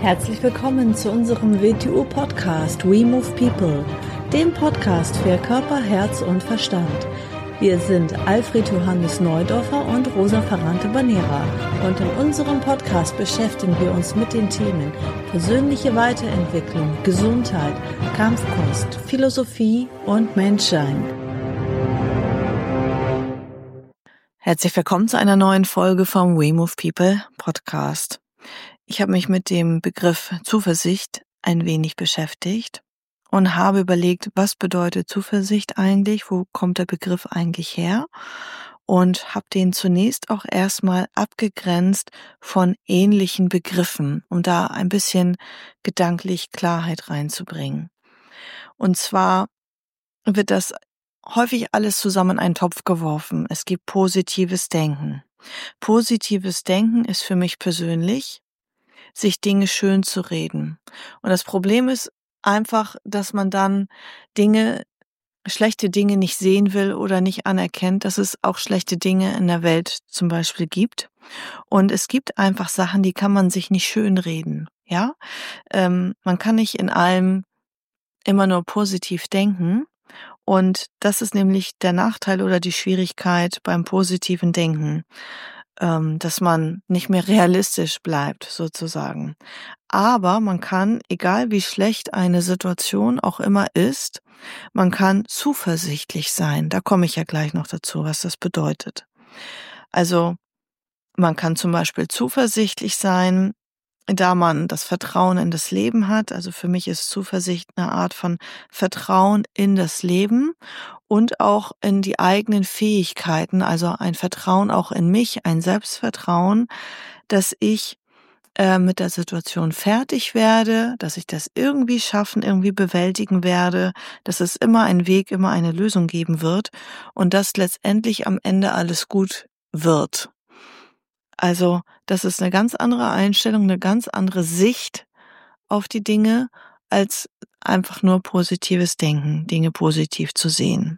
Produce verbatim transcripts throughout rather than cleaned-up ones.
Herzlich willkommen zu unserem W T U-Podcast We Move People, dem Podcast für Körper, Herz und Verstand. Wir sind Alfred Johannes Neudorfer und Rosa Ferrante-Banera und in unserem Podcast beschäftigen wir uns mit den Themen persönliche Weiterentwicklung, Gesundheit, Kampfkunst, Philosophie und Menschsein. Herzlich willkommen zu einer neuen Folge vom We Move People Podcast. Ich habe mich mit dem Begriff Zuversicht ein wenig beschäftigt und habe überlegt, was bedeutet Zuversicht eigentlich, wo kommt der Begriff eigentlich her, und habe den zunächst auch erstmal abgegrenzt von ähnlichen Begriffen, um da ein bisschen gedanklich Klarheit reinzubringen. Und zwar wird das häufig alles zusammen in einen Topf geworfen. Es gibt positives Denken. Positives Denken ist für mich persönlich, sich Dinge schön zu reden. Und das Problem ist einfach, dass man dann Dinge, schlechte Dinge nicht sehen will oder nicht anerkennt, dass es auch schlechte Dinge in der Welt zum Beispiel gibt. Und es gibt einfach Sachen, die kann man sich nicht schön reden. Ja, ähm, man kann nicht in allem immer nur positiv denken. Und das ist nämlich der Nachteil oder die Schwierigkeit beim positiven Denken, ähm, dass man nicht mehr realistisch bleibt, sozusagen. Aber man kann, egal wie schlecht eine Situation auch immer ist, man kann zuversichtlich sein. Da komme ich ja gleich noch dazu, was das bedeutet. Also man kann zum Beispiel zuversichtlich sein, da man das Vertrauen in das Leben hat. Also für mich ist Zuversicht eine Art von Vertrauen in das Leben und auch in die eigenen Fähigkeiten, also ein Vertrauen auch in mich, ein Selbstvertrauen, dass ich äh, mit der Situation fertig werde, dass ich das irgendwie schaffen, irgendwie bewältigen werde, dass es immer einen Weg, immer eine Lösung geben wird und dass letztendlich am Ende alles gut wird. Also das ist eine ganz andere Einstellung, eine ganz andere Sicht auf die Dinge, als einfach nur positives Denken, Dinge positiv zu sehen.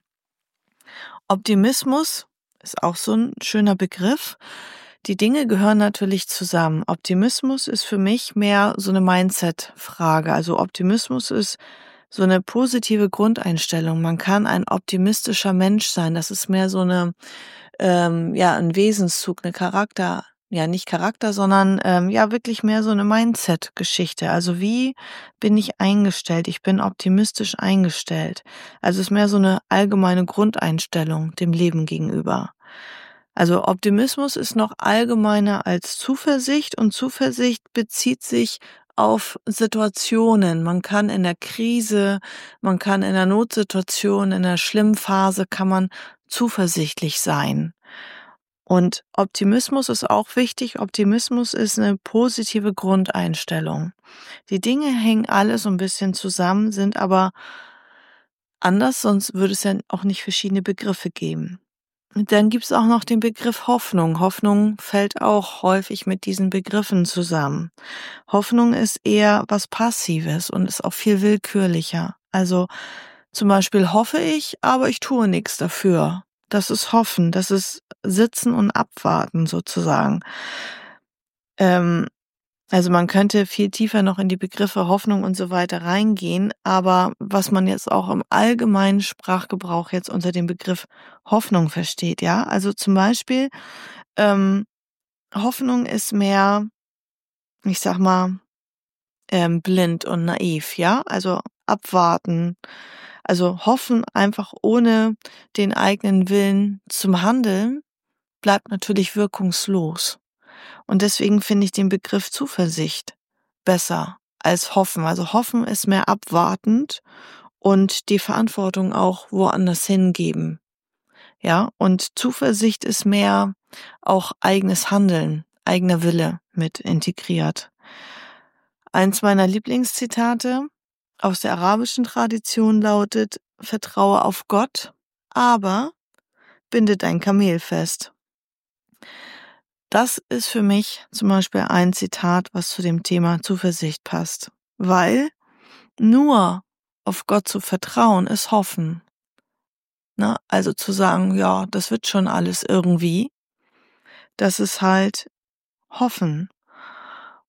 Optimismus ist auch so ein schöner Begriff. Die Dinge gehören natürlich zusammen. Optimismus ist für mich mehr so eine Mindset-Frage. Also Optimismus ist so eine positive Grundeinstellung. Man kann ein optimistischer Mensch sein. Das ist mehr so eine, ähm, ja, ein Wesenszug, eine Charakter, ja, nicht Charakter, sondern ähm, ja, wirklich mehr so eine Mindset-Geschichte. Also wie bin ich eingestellt? Ich bin optimistisch eingestellt. Also es ist mehr so eine allgemeine Grundeinstellung dem Leben gegenüber. Also Optimismus ist noch allgemeiner als Zuversicht und Zuversicht bezieht sich auf Situationen. Man kann in der Krise, man kann in der Notsituation, in der schlimmen Phase kann man zuversichtlich sein. Und Optimismus ist auch wichtig. Optimismus ist eine positive Grundeinstellung. Die Dinge hängen alle so ein bisschen zusammen, sind aber anders, sonst würde es ja auch nicht verschiedene Begriffe geben. Und dann gibt es auch noch den Begriff Hoffnung. Hoffnung fällt auch häufig mit diesen Begriffen zusammen. Hoffnung ist eher was Passives und ist auch viel willkürlicher. Also zum Beispiel hoffe ich, aber ich tue nichts dafür. Das ist Hoffen, das ist Sitzen und Abwarten sozusagen. Ähm, also man könnte viel tiefer noch in die Begriffe Hoffnung und so weiter reingehen, aber was man jetzt auch im allgemeinen Sprachgebrauch jetzt unter dem Begriff Hoffnung versteht, ja, also zum Beispiel ähm, Hoffnung ist mehr, ich sag mal, ähm, blind und naiv, ja, also abwarten, also hoffen einfach ohne den eigenen Willen zum Handeln bleibt natürlich wirkungslos. Und deswegen finde ich den Begriff Zuversicht besser als Hoffen. Also Hoffen ist mehr abwartend und die Verantwortung auch woanders hingeben. Ja, und Zuversicht ist mehr auch eigenes Handeln, eigener Wille mit integriert. Eins meiner Lieblingszitate aus der arabischen Tradition lautet: Vertraue auf Gott, aber binde dein Kamel fest. Das ist für mich zum Beispiel ein Zitat, was zu dem Thema Zuversicht passt, weil nur auf Gott zu vertrauen ist Hoffen. Ne? Also zu sagen, ja, das wird schon alles irgendwie, das ist halt Hoffen.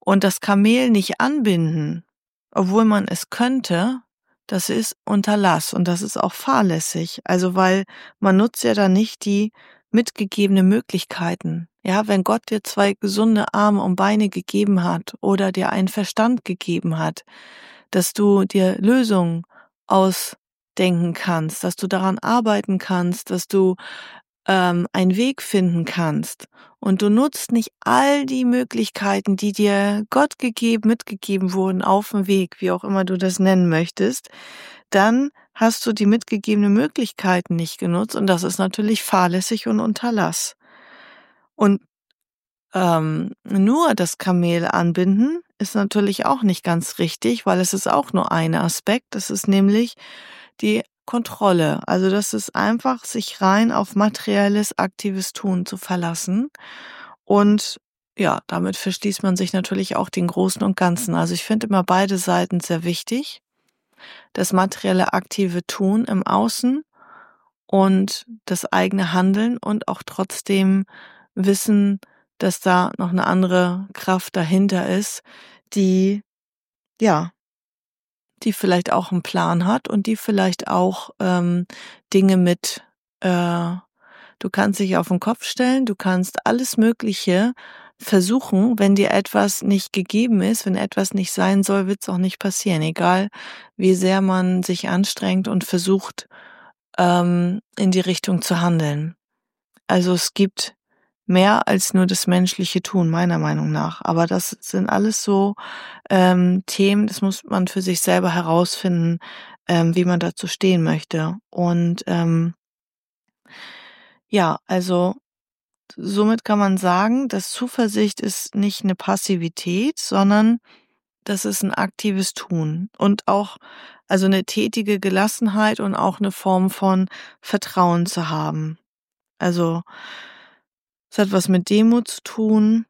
Und das Kamel nicht anbinden, obwohl man es könnte, das ist Unterlass und das ist auch fahrlässig. Also weil man nutzt ja dann nicht die mitgegebene Möglichkeiten. Ja, wenn Gott dir zwei gesunde Arme und Beine gegeben hat oder dir einen Verstand gegeben hat, dass du dir Lösungen ausdenken kannst, dass du daran arbeiten kannst, dass du ähm, einen Weg finden kannst und du nutzt nicht all die Möglichkeiten, die dir Gott gegeben, mitgegeben wurden auf dem Weg, wie auch immer du das nennen möchtest, dann hast du die mitgegebenen Möglichkeiten nicht genutzt und das ist natürlich fahrlässig und Unterlass. Und ähm, nur das Kamel anbinden ist natürlich auch nicht ganz richtig, weil es ist auch nur ein Aspekt. Das ist nämlich die Kontrolle. Also das ist einfach, sich rein auf materielles, aktives Tun zu verlassen. Und ja, damit verschließt man sich natürlich auch den Großen und Ganzen. Also ich finde immer beide Seiten sehr wichtig. Das materielle, aktive Tun im Außen und das eigene Handeln und auch trotzdem wissen, dass da noch eine andere Kraft dahinter ist, die, ja, die vielleicht auch einen Plan hat und die vielleicht auch ähm, Dinge mit, äh, du kannst dich auf den Kopf stellen, du kannst alles Mögliche versuchen, wenn dir etwas nicht gegeben ist, wenn etwas nicht sein soll, wird es auch nicht passieren, egal wie sehr man sich anstrengt und versucht, ähm, in die Richtung zu handeln. Also es gibt mehr als nur das menschliche Tun, meiner Meinung nach. Aber das sind alles so ähm, Themen, das muss man für sich selber herausfinden, ähm, wie man dazu stehen möchte. Und ähm, ja, also somit kann man sagen, dass Zuversicht ist nicht eine Passivität, sondern das ist ein aktives Tun und auch also eine tätige Gelassenheit und auch eine Form von Vertrauen zu haben. Also es hat was mit Demut zu tun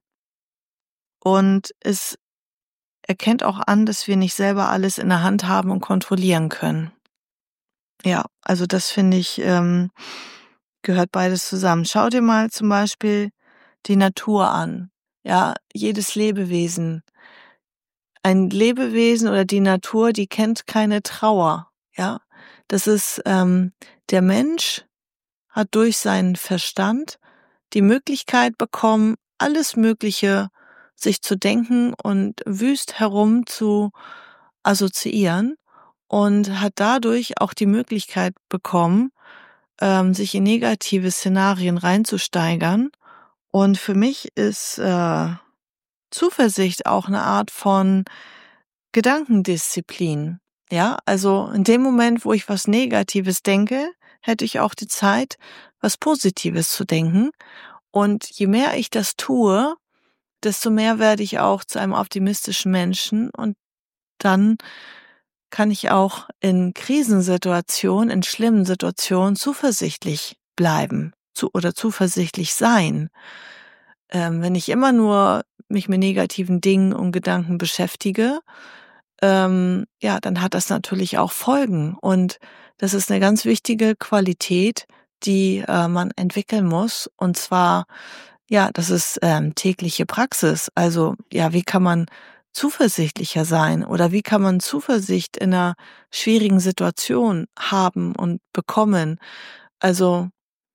und es erkennt auch an, dass wir nicht selber alles in der Hand haben und kontrollieren können. Ja, also das finde ich, ähm, gehört beides zusammen. Schau dir mal zum Beispiel die Natur an. Ja, jedes Lebewesen. Ein Lebewesen oder die Natur, die kennt keine Trauer. Ja, das ist, ähm, der Mensch hat durch seinen Verstand die Möglichkeit bekommen, alles Mögliche sich zu denken und wüst herum zu assoziieren und hat dadurch auch die Möglichkeit bekommen, ähm, sich in negative Szenarien reinzusteigern. Und für mich ist äh, Zuversicht auch eine Art von Gedankendisziplin. Ja, also in dem Moment, wo ich was Negatives denke, hätte ich auch die Zeit, was Positives zu denken. Und je mehr ich das tue, desto mehr werde ich auch zu einem optimistischen Menschen und dann kann ich auch in Krisensituationen, in schlimmen Situationen zuversichtlich bleiben zu, oder zuversichtlich sein. Ähm, wenn ich immer nur mich mit negativen Dingen und Gedanken beschäftige, ähm, ja, dann hat das natürlich auch Folgen. Und das ist eine ganz wichtige Qualität, die äh, man entwickeln muss. Und zwar, ja, das ist ähm, tägliche Praxis. Also, ja, wie kann man zuversichtlicher sein oder wie kann man Zuversicht in einer schwierigen Situation haben und bekommen? Also,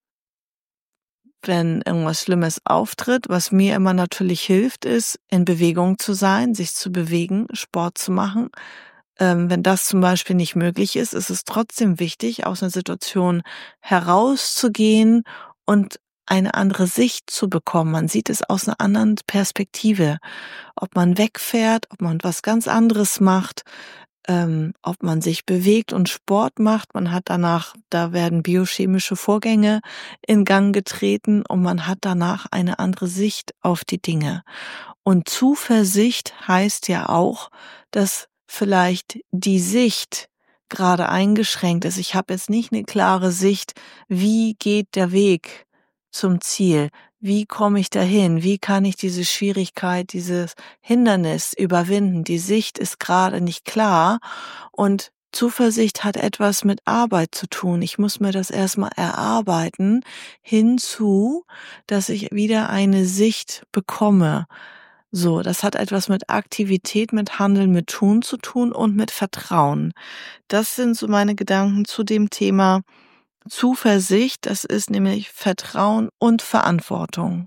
wenn irgendwas Schlimmes auftritt, was mir immer natürlich hilft, ist, in Bewegung zu sein, sich zu bewegen, Sport zu machen. Ähm, wenn das zum Beispiel nicht möglich ist, ist es trotzdem wichtig, aus einer Situation herauszugehen und eine andere Sicht zu bekommen. Man sieht es aus einer anderen Perspektive. Ob man wegfährt, ob man was ganz anderes macht, ähm, ob man sich bewegt und Sport macht. Man hat danach, da werden biochemische Vorgänge in Gang getreten und man hat danach eine andere Sicht auf die Dinge. Und Zuversicht heißt ja auch, dass vielleicht die Sicht gerade eingeschränkt ist. Ich habe jetzt nicht eine klare Sicht, wie geht der Weg zum Ziel? Wie komme ich dahin? Wie kann ich diese Schwierigkeit, dieses Hindernis überwinden? Die Sicht ist gerade nicht klar und Zuversicht hat etwas mit Arbeit zu tun. Ich muss mir das erstmal erarbeiten, hinzu, dass ich wieder eine Sicht bekomme. So, das hat etwas mit Aktivität, mit Handeln, mit Tun zu tun und mit Vertrauen. Das sind so meine Gedanken zu dem Thema Zuversicht. Das ist nämlich Vertrauen und Verantwortung.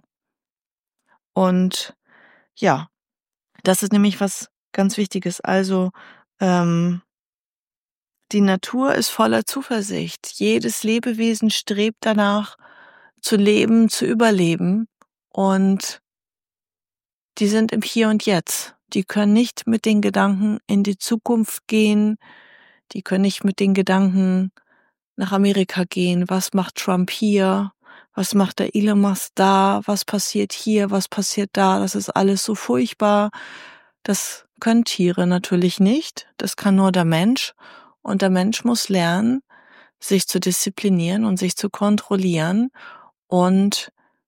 Und ja, das ist nämlich was ganz Wichtiges. Also, ähm, die Natur ist voller Zuversicht. Jedes Lebewesen strebt danach, zu leben, zu überleben. Und die sind im Hier und Jetzt. Die können nicht mit den Gedanken in die Zukunft gehen. Die können nicht mit den Gedanken nach Amerika gehen. Was macht Trump hier? Was macht der Elon Musk da? Was passiert hier? Was passiert da? Das ist alles so furchtbar. Das können Tiere natürlich nicht. Das kann nur der Mensch. Und der Mensch muss lernen, sich zu disziplinieren und sich zu kontrollieren und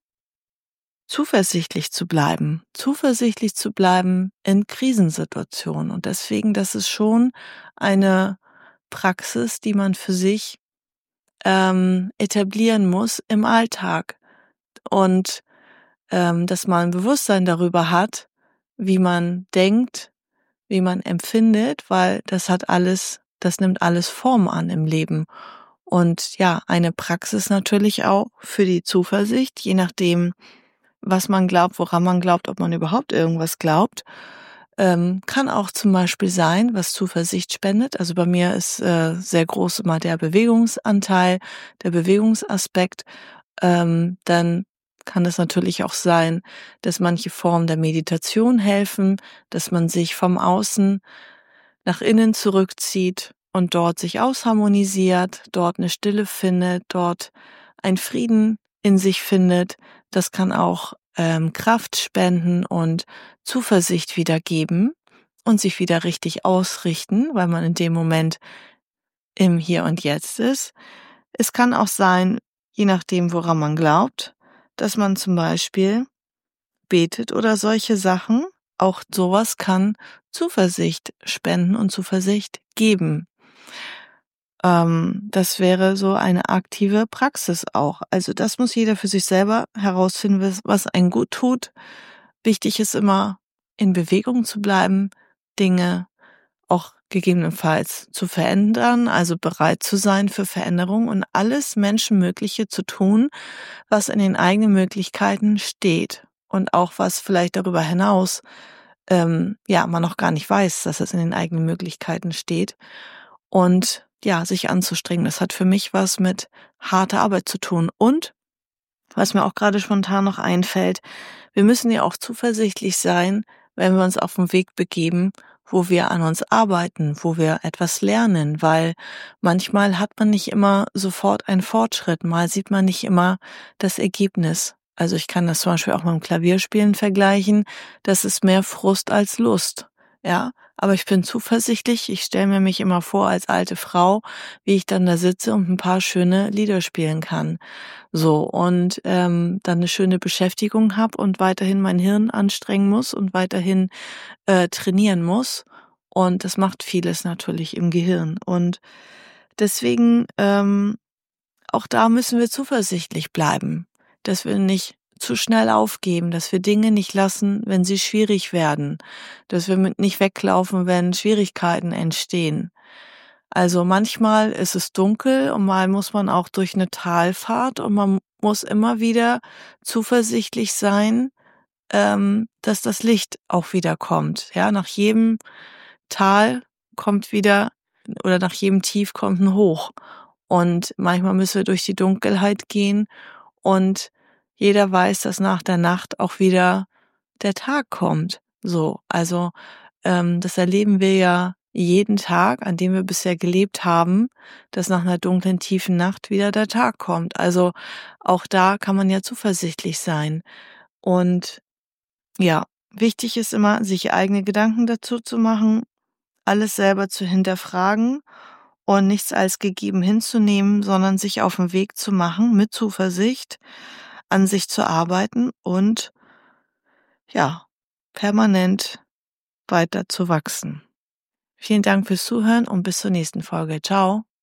zuversichtlich zu bleiben, zuversichtlich zu bleiben in Krisensituationen. Und deswegen, das ist schon eine Praxis, die man für sich ähm, etablieren muss im Alltag. Und ähm, dass man ein Bewusstsein darüber hat, wie man denkt, wie man empfindet, weil das hat alles, das nimmt alles Form an im Leben. Und ja, eine Praxis natürlich auch für die Zuversicht, je nachdem, was man glaubt, woran man glaubt, ob man überhaupt irgendwas glaubt, ähm, kann auch zum Beispiel sein, was Zuversicht spendet. Also bei mir ist äh, sehr groß immer der Bewegungsanteil, der Bewegungsaspekt. Ähm, dann kann es natürlich auch sein, dass manche Formen der Meditation helfen, dass man sich vom Außen nach innen zurückzieht und dort sich ausharmonisiert, dort eine Stille findet, dort einen Frieden in sich findet. Das kann auch ähm, Kraft spenden und Zuversicht wiedergeben und sich wieder richtig ausrichten, weil man in dem Moment im Hier und Jetzt ist. Es kann auch sein, je nachdem, woran man glaubt, dass man zum Beispiel betet oder solche Sachen. Auch sowas kann Zuversicht spenden und Zuversicht geben. Ähm, das wäre so eine aktive Praxis auch. Also das muss jeder für sich selber herausfinden, was, was einen gut tut. Wichtig ist immer, in Bewegung zu bleiben, Dinge auch gegebenenfalls zu verändern, also bereit zu sein für Veränderung und alles Menschenmögliche zu tun, was in den eigenen Möglichkeiten steht und auch was vielleicht darüber hinaus ähm, ja man noch gar nicht weiß, dass es in den eigenen Möglichkeiten steht und ja sich anzustrengen. Das hat für mich was mit harter Arbeit zu tun und was mir auch gerade spontan noch einfällt, wir müssen ja auch zuversichtlich sein, wenn wir uns auf den Weg begeben, wo wir an uns arbeiten, wo wir etwas lernen, weil manchmal hat man nicht immer sofort einen Fortschritt, mal sieht man nicht immer das Ergebnis. Also ich kann das zum Beispiel auch mit dem Klavierspielen vergleichen, das ist mehr Frust als Lust, ja. Aber ich bin zuversichtlich, ich stelle mir mich immer vor als alte Frau, wie ich dann da sitze und ein paar schöne Lieder spielen kann. So, und ähm, dann eine schöne Beschäftigung habe und weiterhin mein Hirn anstrengen muss und weiterhin äh, trainieren muss. Und das macht vieles natürlich im Gehirn. Und deswegen, ähm, auch da müssen wir zuversichtlich bleiben, dass wir nicht zu schnell aufgeben, dass wir Dinge nicht lassen, wenn sie schwierig werden, dass wir mit nicht weglaufen, wenn Schwierigkeiten entstehen. Also manchmal ist es dunkel und mal muss man auch durch eine Talfahrt und man muss immer wieder zuversichtlich sein, ähm, dass das Licht auch wieder kommt. Ja, nach jedem Tal kommt wieder oder nach jedem Tief kommt ein Hoch. Und manchmal müssen wir durch die Dunkelheit gehen und jeder weiß, dass nach der Nacht auch wieder der Tag kommt. So, also ähm, das erleben wir ja jeden Tag, an dem wir bisher gelebt haben, dass nach einer dunklen, tiefen Nacht wieder der Tag kommt. Also auch da kann man ja zuversichtlich sein. Und ja, wichtig ist immer, sich eigene Gedanken dazu zu machen, alles selber zu hinterfragen und nichts als gegeben hinzunehmen, sondern sich auf den Weg zu machen, mit Zuversicht an sich zu arbeiten und ja, permanent weiter zu wachsen. Vielen Dank fürs Zuhören und bis zur nächsten Folge. Ciao.